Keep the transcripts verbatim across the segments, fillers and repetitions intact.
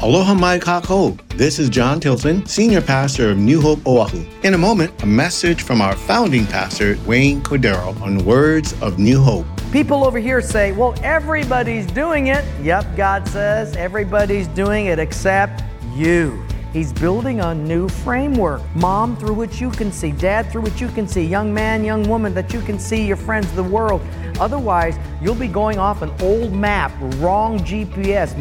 Aloha mai kākou. This is John Tilton, Senior Pastor of New Hope Oahu. In a moment, a message from our founding pastor, Wayne Cordero, on words of New Hope. People over here say, well, everybody's doing it. Yep, God says everybody's doing it except you. He's building a new framework. Mom, through which you can see. Dad, through which you can see. Young man, young woman, that you can see your friends, the world. Otherwise, you'll be going off an old map, wrong G P S,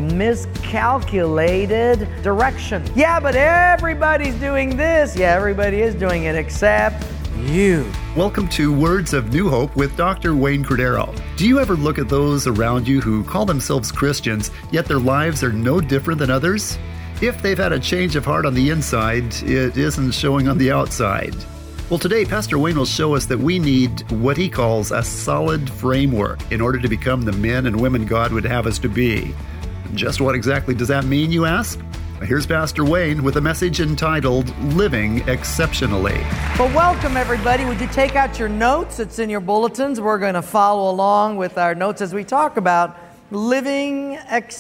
miscalculated direction. Yeah, but everybody's doing this. Yeah, everybody is doing it except you. Welcome to Words of New Hope with Doctor Wayne Cordero. Do you ever look at those around you who call themselves Christians, yet their lives are no different than others? If they've had a change of heart on the inside, it isn't showing on the outside. Well, today, Pastor Wayne will show us that we need what he calls a solid framework in order to become the men and women God would have us to be. Just what exactly does that mean, you ask? Here's Pastor Wayne with a message entitled, Living Exceptionally. Well, welcome everybody. Would you take out your notes? It's in your bulletins. We're going to follow along with our notes as we talk about living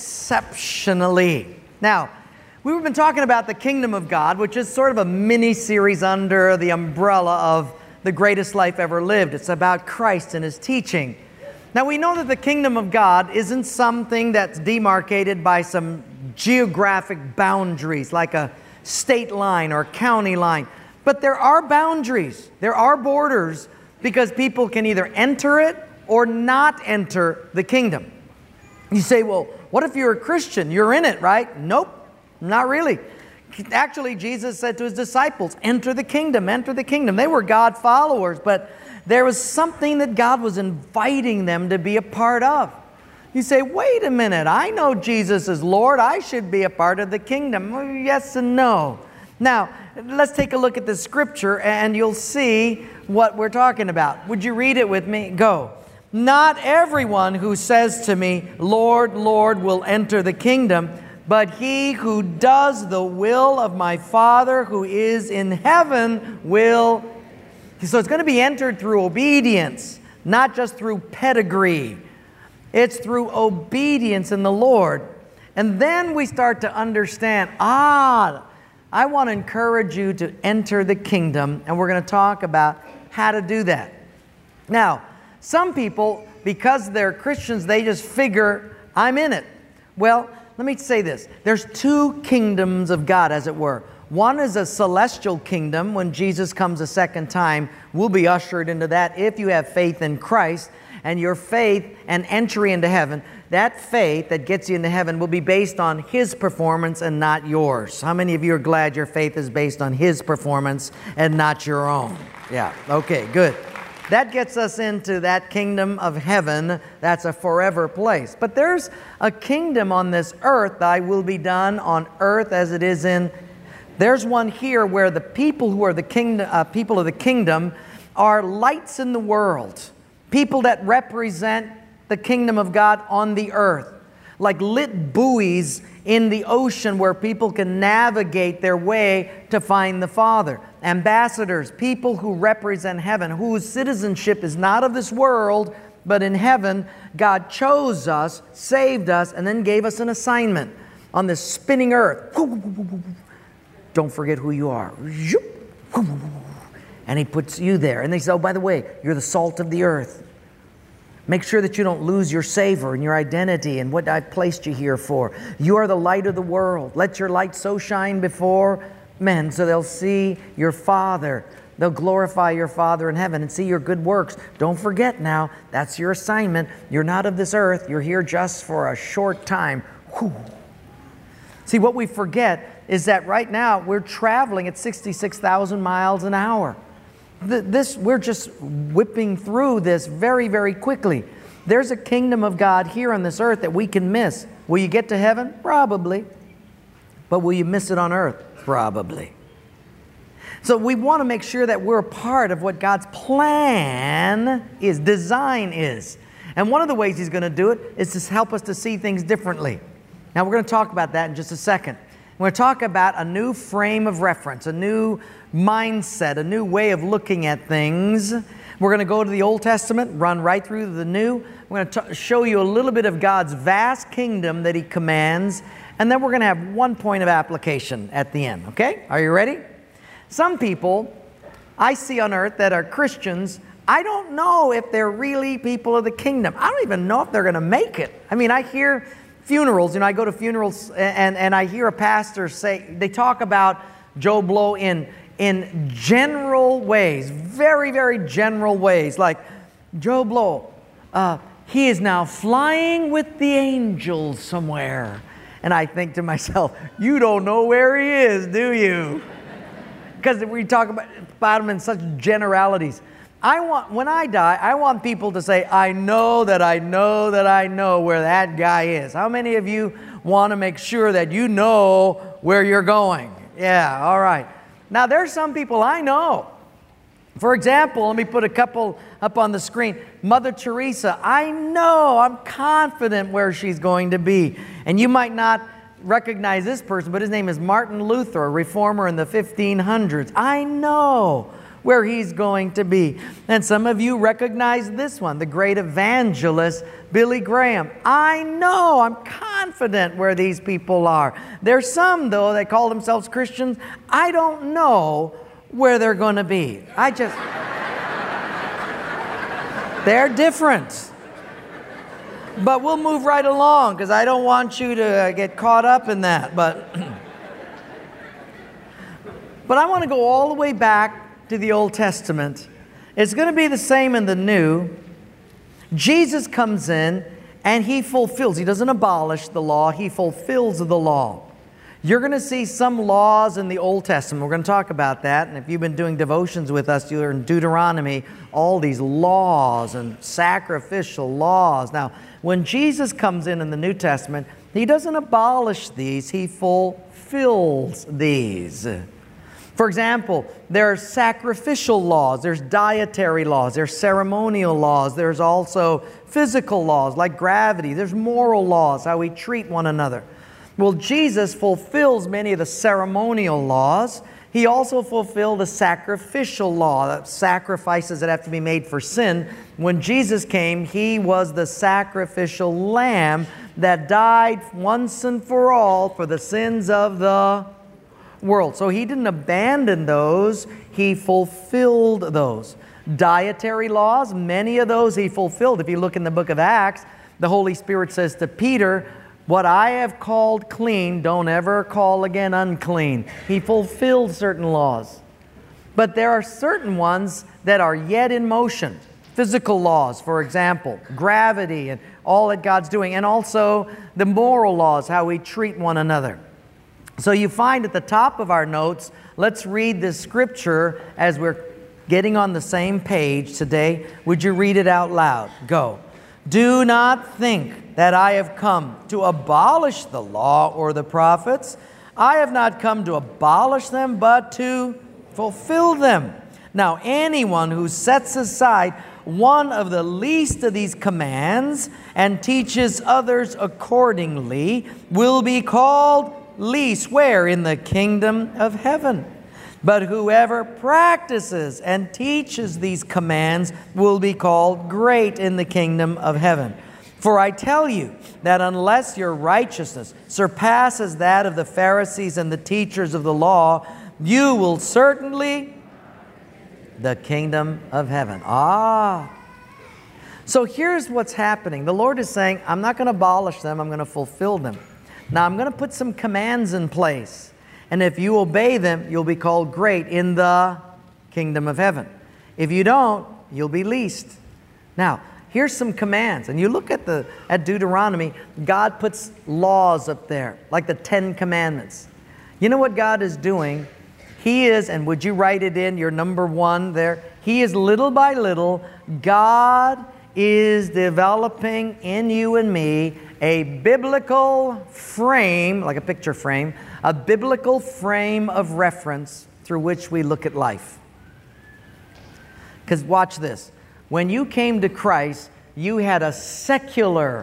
exceptionally. Now, we've been talking about the kingdom of God, which is sort of a mini-series under the umbrella of the greatest life ever lived. It's about Christ and His teaching. Now, we know that the kingdom of God isn't something that's demarcated by some geographic boundaries, like a state line or county line. But there are boundaries. There are borders, because people can either enter it or not enter the kingdom. You say, well, what if you're a Christian? You're in it, right? Nope. Not really. Actually, Jesus said to His disciples, enter the kingdom, enter the kingdom. They were God followers, but there was something that God was inviting them to be a part of. You say, wait a minute, I know Jesus is Lord. I should be a part of the kingdom. Well, yes and no. Now, let's take a look at the scripture and you'll see what we're talking about. Would you read it with me? Go. Not everyone who says to me, Lord, Lord, will enter the kingdom, but he who does the will of my Father who is in heaven will. So it's going to be entered through obedience, not just through pedigree. It's through obedience in the Lord. And then we start to understand, ah, I want to encourage you to enter the kingdom, and we're going to talk about how to do that. Now, some people, because they're Christians, they just figure, I'm in it. Well, let me say this. There's two kingdoms of God, as it were. One is a celestial kingdom. When Jesus comes a second time, we'll be ushered into that if you have faith in Christ. And your faith and entry into heaven, that faith that gets you into heaven will be based on His performance and not yours. How many of you are glad your faith is based on His performance and not your own? Yeah, okay, good. That gets us into that kingdom of heaven. That's a forever place. But there's a kingdom on this earth. Thy will be done on earth as it is in. There's one here where the people who are the kingdom, uh, people of the kingdom are lights in the world. People that represent the kingdom of God on the earth. Like lit buoys in the ocean where people can navigate their way to find the Father. Ambassadors, people who represent heaven, whose citizenship is not of this world, but in heaven. God chose us, saved us, and then gave us an assignment on this spinning earth. Don't forget who you are. And He puts you there. And they say, oh, by the way, you're the salt of the earth. Make sure that you don't lose your savor and your identity and what I've placed you here for. You are the light of the world. Let your light so shine before men so they'll see your Father. They'll glorify your Father in heaven and see your good works. Don't forget now, that's your assignment. You're not of this earth. You're here just for a short time. Whew. See, what we forget is that right now we're traveling at sixty-six thousand miles an hour. This, we're just whipping through this very, very quickly. There's a kingdom of God here on this earth that we can miss. Will you get to heaven? Probably. But will you miss it on earth? Probably. So we want to make sure that we're a part of what God's plan is, design is. And one of the ways He's going to do it is to help us to see things differently. Now we're going to talk about that in just a second. We're going to talk about a new frame of reference, a new mindset, a new way of looking at things. We're going to go to the Old Testament, run right through the New. We're going to t- show you a little bit of God's vast kingdom that He commands. And then we're going to have one point of application at the end, okay? Are you ready? Some people I see on earth that are Christians, I don't know if they're really people of the kingdom. I don't even know if they're going to make it. I mean, I hear funerals, you know, I go to funerals and, and I hear a pastor say, they talk about Joe Blow in, in general ways, very, very general ways, like Joe Blow, uh, he is now flying with the angels somewhere. And I think to myself, you don't know where he is, do you? Because we talk about, about him in such generalities. I want, when I die, I want people to say, I know that I know that I know where that guy is. How many of you want to make sure that you know where you're going? Yeah, all right. Now, there's some people I know. For example, let me put a couple up on the screen. Mother Teresa, I know, I'm confident where she's going to be. And you might not recognize this person, but his name is Martin Luther, a reformer in the fifteen hundreds. I know where he's going to be. And some of you recognize this one, the great evangelist, Billy Graham. I know, I'm confident where these people are. There's some, though, that call themselves Christians. I don't know where they're going to be. I just... They're different. But we'll move right along because I don't want you to get caught up in that. But, but I want to go all the way back to the Old Testament. It's going to be the same in the New. Jesus comes in and He fulfills. He doesn't abolish the law. He fulfills the law. You're going to see some laws in the Old Testament. We're going to talk about that. And if you've been doing devotions with us, you're in Deuteronomy, all these laws and sacrificial laws. Now, when Jesus comes in in the New Testament, He doesn't abolish these. He fulfills these. For example, there are sacrificial laws. There's dietary laws. There's ceremonial laws. There's also physical laws like gravity. There's moral laws, how we treat one another. Well, Jesus fulfills many of the ceremonial laws. He also fulfilled the sacrificial law, the sacrifices that have to be made for sin. When Jesus came, He was the sacrificial lamb that died once and for all for the sins of the world. So He didn't abandon those, He fulfilled those. Dietary laws, many of those He fulfilled. If you look in the book of Acts, the Holy Spirit says to Peter, what I have called clean, don't ever call again unclean. He fulfilled certain laws. But there are certain ones that are yet in motion. Physical laws, for example, gravity and all that God's doing. And also the moral laws, how we treat one another. So you find at the top of our notes, let's read this scripture as we're getting on the same page today. Would you read it out loud? Go. Do not think that I have come to abolish the law or the prophets. I have not come to abolish them, but to fulfill them. Now, anyone who sets aside one of the least of these commands and teaches others accordingly will be called least. Where? In the kingdom of heaven. But whoever practices and teaches these commands will be called great in the kingdom of heaven. For I tell you that unless your righteousness surpasses that of the Pharisees and the teachers of the law, you will certainly the kingdom of heaven. Ah. So here's what's happening. The Lord is saying, I'm not going to abolish them. I'm going to fulfill them. Now I'm going to put some commands in place. And if you obey them, you'll be called great in the kingdom of heaven. If you don't, you'll be least. Now, here's some commands. And you look at the at Deuteronomy, God puts laws up there, like the Ten Commandments. You know what God is doing? He is, and would you write it in, your number one there? He is little by little, God is developing in you and me a biblical frame, like a picture frame, a biblical frame of reference through which we look at life. Because watch this. When you came to Christ, you had a secular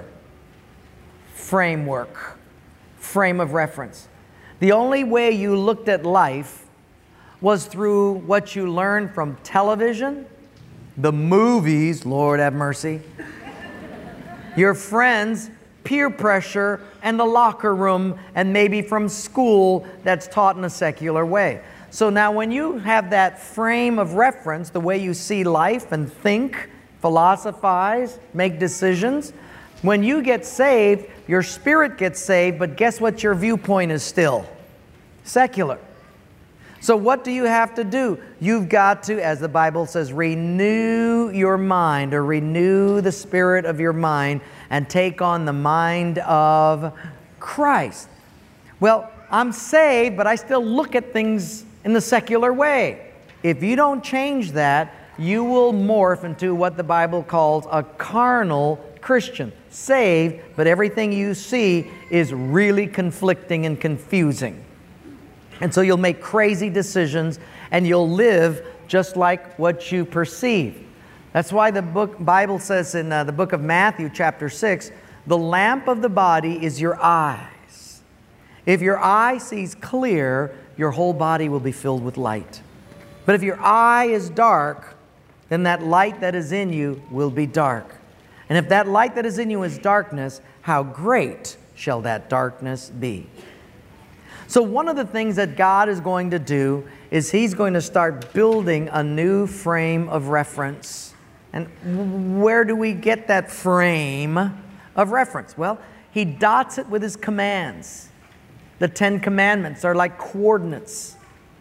framework, frame of reference. The only way you looked at life was through what you learned from television, the movies, Lord have mercy, your friends, peer pressure and the locker room and maybe from school that's taught in a secular way. So now when you have that frame of reference, the way you see life and think, philosophize, make decisions, when you get saved, your spirit gets saved, but guess what your viewpoint is still? Secular. So what do you have to do? You've got to, as the Bible says, renew your mind, or renew the spirit of your mind and take on the mind of Christ. Well, I'm saved, but I still look at things in the secular way. If you don't change that, you will morph into what the Bible calls a carnal Christian. Saved, but everything you see is really conflicting and confusing. And so you'll make crazy decisions and you'll live just like what you perceive. That's why the book Bible says in uh, the book of Matthew chapter six, the lamp of the body is your eyes. If your eye sees clear, your whole body will be filled with light. But if your eye is dark, then that light that is in you will be dark. And if that light that is in you is darkness, how great shall that darkness be? So one of the things that God is going to do is He's going to start building a new frame of reference. And where do we get that frame of reference? Well, He dots it with His commands. The Ten Commandments are like coordinates.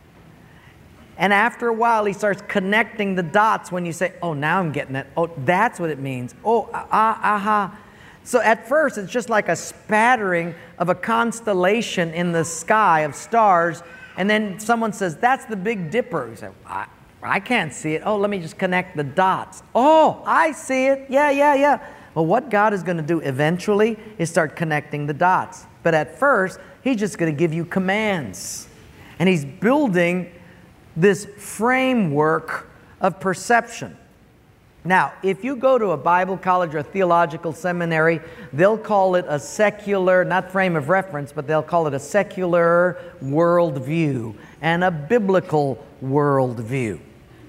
And after a while, He starts connecting the dots when you say, oh, now I'm getting it. Oh, that's what it means. Oh, ah, aha. So at first, it's just like a spattering of a constellation in the sky of stars. And then someone says, that's the Big Dipper. You say, I, I can't see it. Oh, let me just connect the dots. Oh, I see it. Yeah, yeah, yeah. Well, what God is going to do eventually is start connecting the dots. But at first, He's just going to give you commands. And He's building this framework of perception. Now, if you go to a Bible college or a theological seminary, they'll call it a secular, not frame of reference, but they'll call it a secular worldview and a biblical worldview.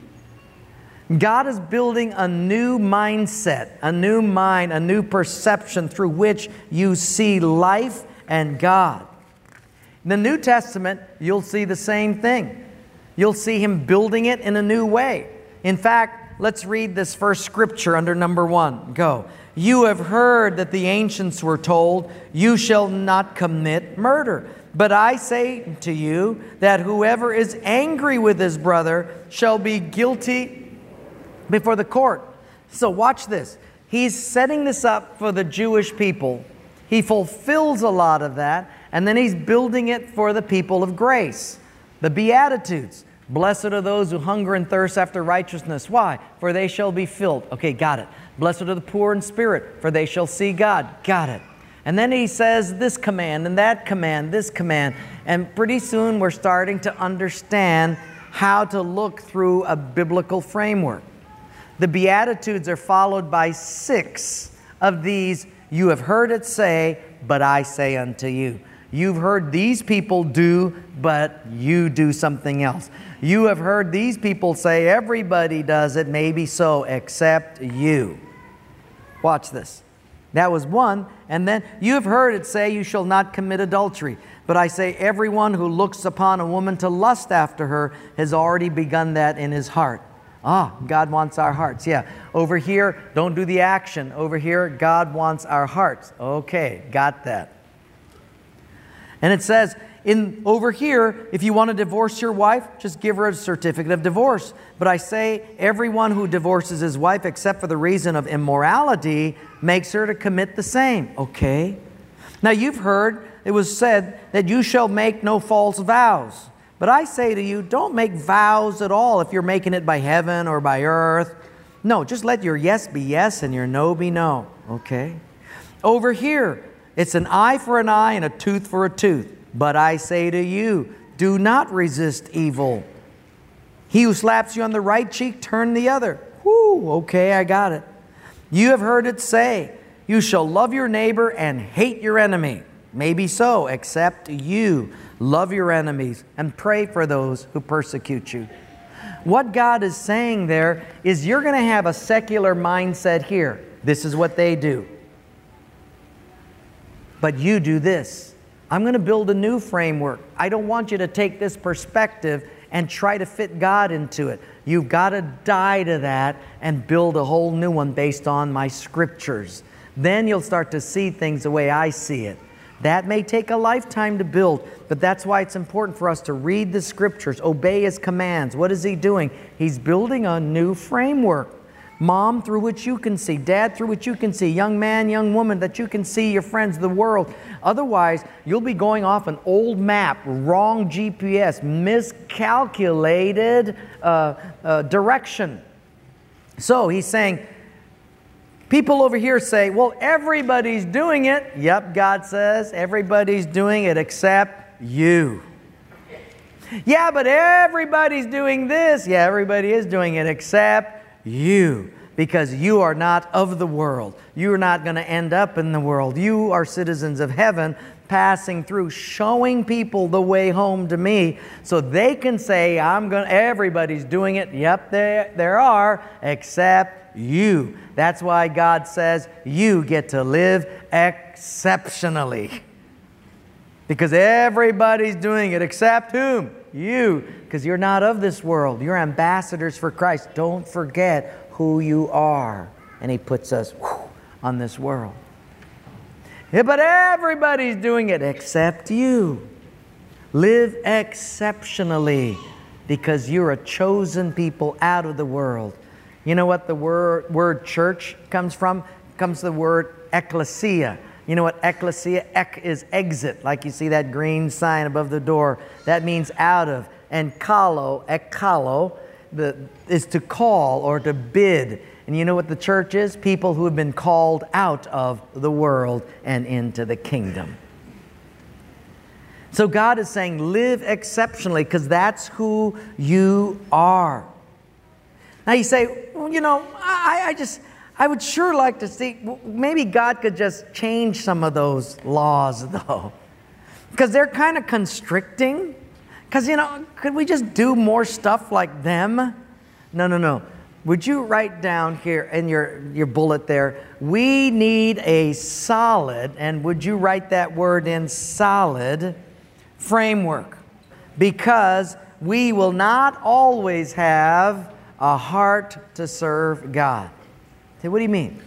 God is building a new mindset, a new mind, a new perception through which you see life and God. In the New Testament, you'll see the same thing. You'll see Him building it in a new way. In fact, let's read this first scripture under number one. Go. You have heard that the ancients were told, you shall not commit murder. But I say to you that whoever is angry with his brother shall be guilty before the court. So watch this. He's setting this up for the Jewish people. He fulfills a lot of that, and then He's building it for the people of grace. The Beatitudes. Blessed are those who hunger and thirst after righteousness. Why? For they shall be filled. Okay, got it. Blessed are the poor in spirit, for they shall see God. Got it. And then He says this command and that command, this command. And pretty soon we're starting to understand how to look through a biblical framework. The Beatitudes are followed by six of these. You have heard it say, but I say unto you. You've heard these people do, but you do something else. You have heard these people say, everybody does it, maybe so, except you. Watch this. That was one. And then you have heard it say, you shall not commit adultery. But I say, everyone who looks upon a woman to lust after her has already begun that in his heart. Ah, God wants our hearts. Yeah. Over here, don't do the action. Over here, God wants our hearts. Okay, got that. And it says, in over here, if you want to divorce your wife, just give her a certificate of divorce. But I say, everyone who divorces his wife except for the reason of immorality makes her to commit the same. Okay. Now you've heard it was said that you shall make no false vows. But I say to you, don't make vows at all if you're making it by heaven or by earth. No, just let your yes be yes and your no be no. Okay. Over here, it's an eye for an eye and a tooth for a tooth. But I say to you, do not resist evil. He who slaps you on the right cheek, turn the other. Whoo, okay, I got it. You have heard it say, you shall love your neighbor and hate your enemy. Maybe so, except you love your enemies and pray for those who persecute you. What God is saying there is you're going to have a secular mindset here. This is what they do. But you do this. I'm going to build a new framework. I don't want you to take this perspective and try to fit God into it. You've got to die to that and build a whole new one based on my scriptures. Then you'll start to see things the way I see it. That may take a lifetime to build, but that's why it's important for us to read the scriptures, obey His commands. What is He doing? He's building a new framework. Mom, through which you can see. Dad, through which you can see. Young man, young woman, that you can see your friends, the world. Otherwise, you'll be going off an old map, wrong G P S, miscalculated uh, uh, direction. So He's saying, people over here say, well, everybody's doing it. Yep, God says, everybody's doing it except you. Yeah, but everybody's doing this. Yeah, everybody is doing it except you, because you are not of the world. You are not going to end up in the world. You are citizens of heaven, passing through, showing people the way home to me, so they can say, "I'm going. Everybody's doing it." Yep, there there are, except you. That's why God says you get to live exceptionally, because everybody's doing it except whom? You, because you're not of this world. You're ambassadors for Christ. Don't forget who you are. And He puts us whew, on this world. Yeah, but everybody's doing it except you. Live exceptionally, because you're a chosen people out of the world. You know what the word, word church comes from? It comes the word ecclesia. You know what ecclesia? Ek is exit, like you see that green sign above the door. That means out of. And kalo, ekkalo, the, is to call or to bid. And you know what the church is? People who have been called out of the world and into the kingdom. So God is saying, live exceptionally, because that's who you are. Now you say, well, you know, I, I just... I would sure like to see, maybe God could just change some of those laws, though. Because they're kind of constricting. Because, you know, could we just do more stuff like them? No, no, no. Would you write down here in your, your bullet there, we need a solid, and would you write that word in, solid framework? Because we will not always have a heart to serve God. Say, what do you mean?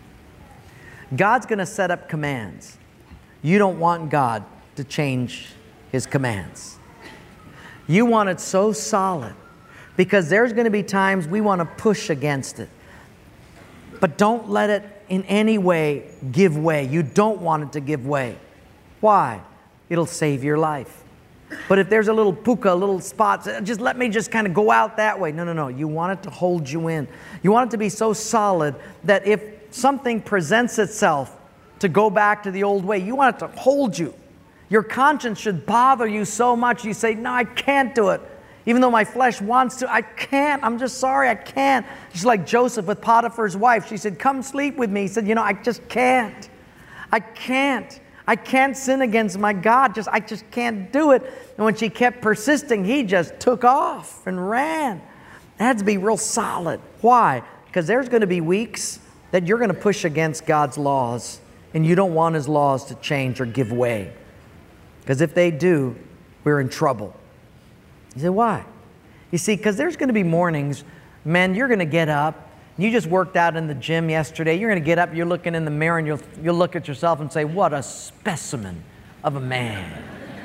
God's going to set up commands. You don't want God to change His commands. You want it so solid, because there's going to be times we want to push against it. But don't let it in any way give way. You don't want it to give way. Why? It'll save your life. But if there's a little puka, a little spot, just let me just kind of go out that way. No, no, no. You want it to hold you in. You want it to be so solid that if something presents itself to go back to the old way, you want it to hold you. Your conscience should bother you so much you say, no, I can't do it. Even though my flesh wants to, I can't. I'm just sorry, I can't. Just like Joseph with Potiphar's wife. She said, come sleep with me. He said, you know, I just can't. I can't. I can't sin against my God. Just I just can't do it. And when she kept persisting, he just took off and ran. It had to be real solid. Why? Because there's going to be weeks that you're going to push against God's laws, and you don't want His laws to change or give way. Because if they do, we're in trouble. You say, why? You see, because there's going to be mornings, man, you're going to get up. You just worked out in the gym yesterday. You're going to get up, you're looking in the mirror, and you'll, you'll look at yourself and say, what a specimen of a man.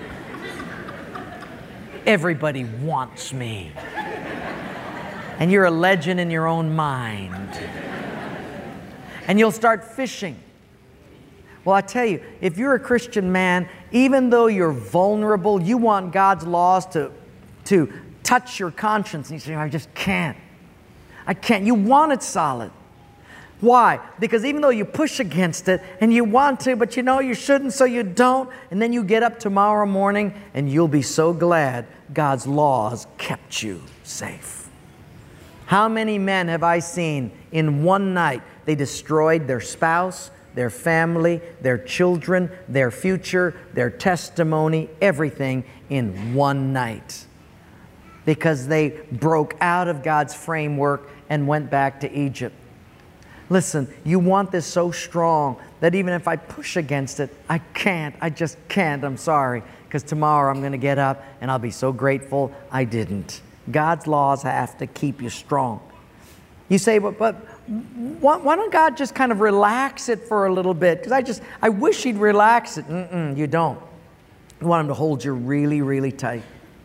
Everybody wants me. And you're a legend in your own mind. And you'll start fishing. Well, I tell you, if you're a Christian man, even though you're vulnerable, you want God's laws to, to touch your conscience. And you say, I just can't. I can't. You want it solid. Why? Because even though you push against it and you want to, but you know you shouldn't, so you don't. And then you get up tomorrow morning and you'll be so glad God's laws kept you safe. How many men have I seen in one night? They destroyed their spouse, their family, their children, their future, their testimony, everything in one night. Because they broke out of God's framework and went back to Egypt. Listen, you want this so strong that even if I push against it, I can't. I just can't. I'm sorry. Because tomorrow I'm going to get up and I'll be so grateful I didn't. God's laws have to keep you strong. You say, but, but why, why don't God just kind of relax it for a little bit? Because I just, I wish He'd relax it. Mm-mm, you don't. You want Him to hold you really, really tight.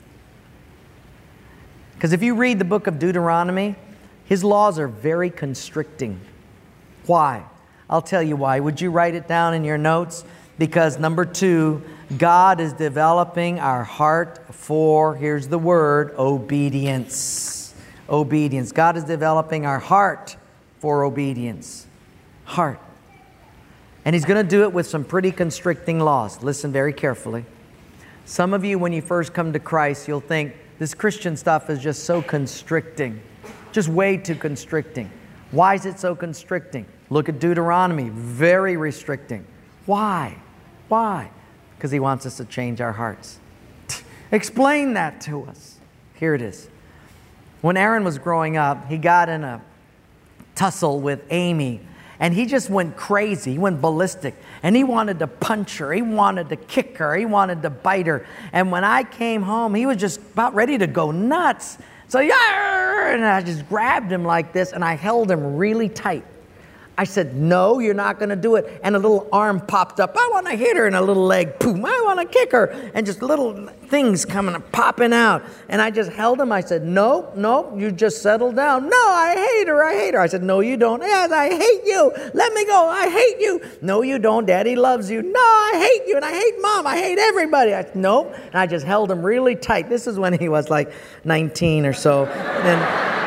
Because if you read the book of Deuteronomy, His laws are very constricting. Why? I'll tell you why. Would you write it down in your notes? Because number two, God is developing our heart for, here's the word, obedience. Obedience. God is developing our heart for obedience. Heart. And He's going to do it with some pretty constricting laws. Listen very carefully. Some of you, when you first come to Christ, you'll think this Christian stuff is just so constricting. Just way too constricting. Why is it so constricting? Look at Deuteronomy. Very restricting. Why? Why? Because He wants us to change our hearts. Explain that to us. Here it is. When Aaron was growing up, he got in a tussle with Amy. And he just went crazy. He went ballistic. And he wanted to punch her. He wanted to kick her. He wanted to bite her. And when I came home, he was just about ready to go nuts. So, yeah, and I just grabbed him like this, and I held him really tight. I said, no, you're not going to do it. And a little arm popped up. I want to hit her. And a little leg, boom, I want to kick her. And just little things coming, popping out. And I just held him. I said, no, no, you just settle down. No, I hate her. I hate her. I said, no, you don't. Yes, I hate you. Let me go. I hate you. No, you don't. Daddy loves you. No, I hate you. And I hate Mom. I hate everybody. I said, no. And I just held him really tight. This is when he was like nineteen or so. And,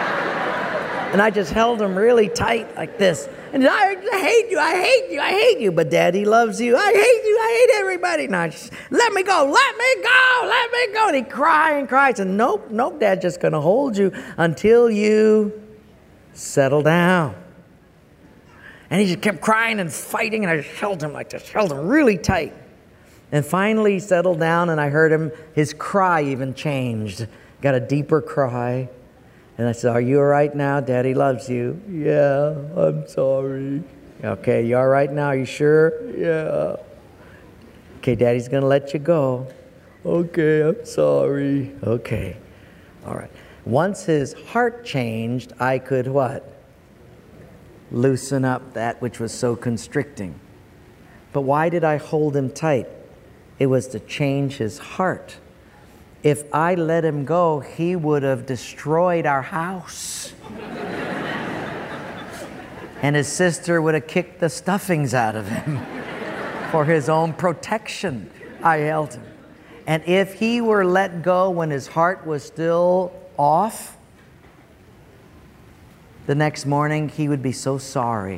and I just held him really tight like this. And I hate you, I hate you, I hate you. But Daddy loves you. I hate you, I hate everybody. Now, just, let me go, let me go, let me go. And he cried and cried. And nope, nope, Dad's just going to hold you until you settle down. And he just kept crying and fighting. And I just held him like this, held him really tight. And finally he settled down, and I heard him, his cry even changed. Got a deeper cry. And I said, are you all right now? Daddy loves you. Yeah, I'm sorry. Okay, you all right now? Are you sure? Yeah. Okay, Daddy's going to let you go. Okay, I'm sorry. Okay. All right. Once his heart changed, I could what? Loosen up that which was so constricting. But why did I hold him tight? It was to change his heart. If I let him go, he would have destroyed our house. And his sister would have kicked the stuffings out of him. For his own protection, I held him. And if he were let go when his heart was still off, the next morning he would be so sorry.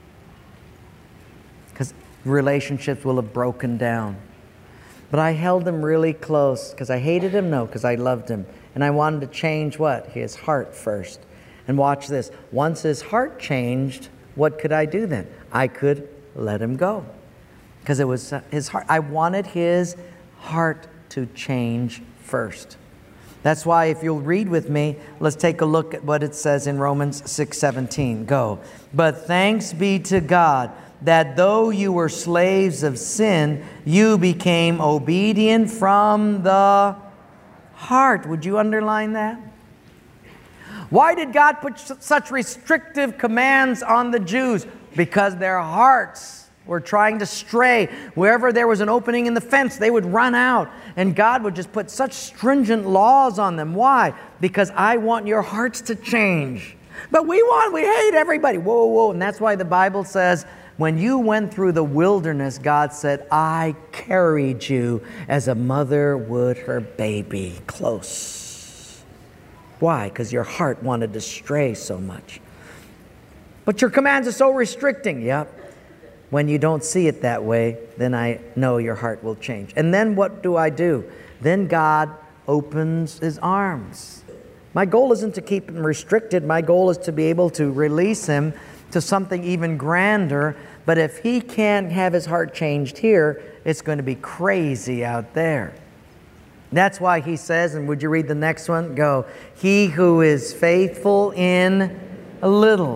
Because relationships will have broken down. But I held him really close because I hated him? No, because I loved him. And I wanted to change what? His heart first. And watch this. Once his heart changed, what could I do then? I could let him go. Because it was his heart. I wanted his heart to change first. That's why if you'll read with me, let's take a look at what it says in Romans six seventeen. Go. But thanks be to God, that though you were slaves of sin, you became obedient from the heart. Would you underline that? Why did God put such restrictive commands on the Jews? Because their hearts were trying to stray. Wherever there was an opening in the fence, they would run out. And God would just put such stringent laws on them. Why? Because I want your hearts to change. But we want, we hate everybody. Whoa, whoa. And that's why the Bible says, when you went through the wilderness, God said, I carried you as a mother would her baby close. Why? Because your heart wanted to stray so much. But your commands are so restricting. Yep. When you don't see it that way, then I know your heart will change. And then what do I do? Then God opens His arms. My goal isn't to keep Him restricted. My goal is to be able to release Him to something even grander. But if He can't have His heart changed here, it's going to be crazy out there. That's why He says, and would you read the next one? Go. He who is faithful in a little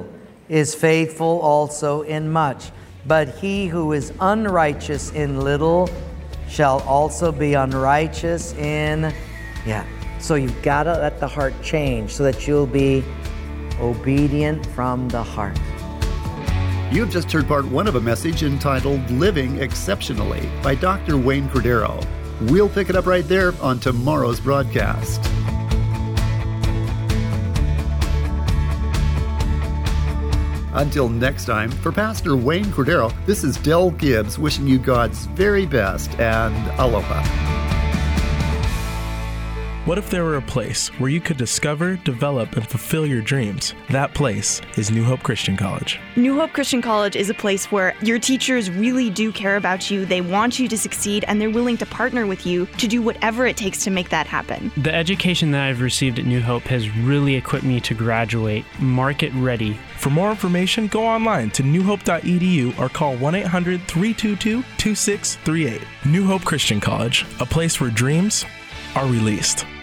is faithful also in much. But he who is unrighteous in little shall also be unrighteous in, yeah. So you've got to let the heart change so that you'll be obedient from the heart. You've just heard part one of a message entitled Living Exceptionally by Doctor Wayne Cordeiro. We'll pick it up right there on tomorrow's broadcast. Until next time, for Pastor Wayne Cordeiro, this is Del Gibbs wishing you God's very best and aloha. What if there were a place where you could discover, develop, and fulfill your dreams? That place is New Hope Christian College. New Hope Christian College is a place where your teachers really do care about you, they want you to succeed, and they're willing to partner with you to do whatever it takes to make that happen. The education that I've received at New Hope has really equipped me to graduate market ready. For more information, go online to new hope dot e d u or call one eight hundred, three two two, two six three eight. New Hope Christian College, a place where dreams are released.